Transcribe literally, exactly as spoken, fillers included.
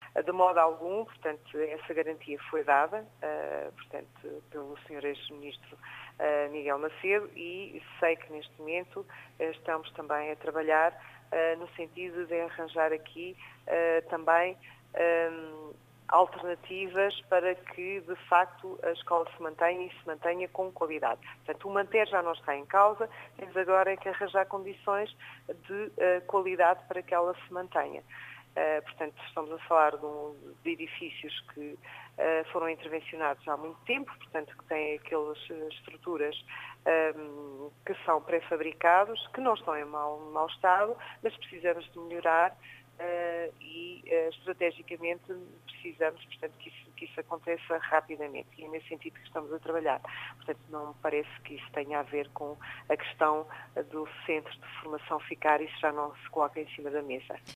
De modo algum, portanto, essa garantia foi dada, uh, portanto, pelo senhor ex-ministro uh, Miguel Macedo, e sei que neste momento uh, estamos também a trabalhar uh, no sentido de arranjar aqui uh, também um, alternativas para que, de facto, a escola se mantenha e se mantenha com qualidade. Portanto, o manter já não está em causa, temos agora é que arranjar condições de uh, qualidade para que ela se mantenha. Uh, portanto, estamos a falar de, um, de edifícios que uh, foram intervencionados há muito tempo, portanto, que têm aquelas estruturas um, que são pré-fabricados, que não estão em mau, mau estado, mas precisamos de melhorar uh, e, uh, estrategicamente, precisamos, portanto, que isso, que isso aconteça rapidamente. E é nesse sentido que estamos a trabalhar. Portanto, não me parece que isso tenha a ver com a questão do centro de formação ficar, isso já não se coloca em cima da mesa.